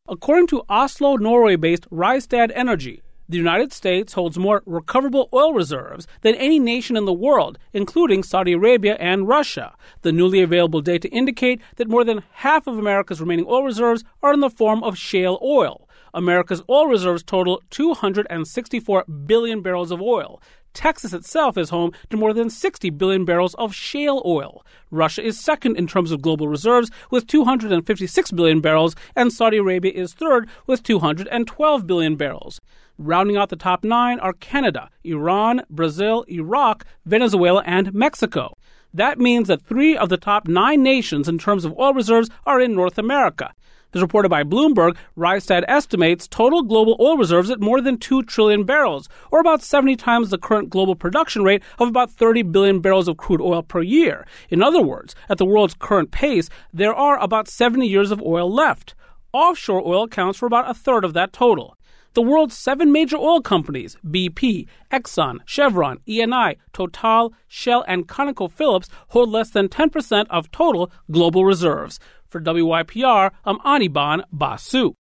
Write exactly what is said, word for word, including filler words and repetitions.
According to Oslo, Norway-based Rystad Energy, the United States holds more recoverable oil reserves than any nation in the world, including Saudi Arabia and Russia. The newly available data indicate that more than half of America's remaining oil reserves are in the form of shale oil. America's oil reserves total two hundred sixty-four billion barrels of oil. Texas itself is home to more than sixty billion barrels of shale oil. Russia is second in terms of global reserves with two hundred fifty-six billion barrels, and Saudi Arabia is third with two hundred twelve billion barrels. Rounding out the top nine are Canada, Iran, Brazil, Iraq, Venezuela, and Mexico. That means that three of the top nine nations in terms of oil reserves are in North America. As reported by Bloomberg, Rystad estimates total global oil reserves at more than two trillion barrels, or about seventy times the current global production rate of about thirty billion barrels of crude oil per year. In other words, at the world's current pace, there are about seventy years of oil left. Offshore oil accounts for about a third of that total. The world's seven major oil companies, B P, Exxon, Chevron, E N I, Total, Shell, and ConocoPhillips, hold less than ten percent of total global reserves. For W Y P R, I'm Anirban Basu.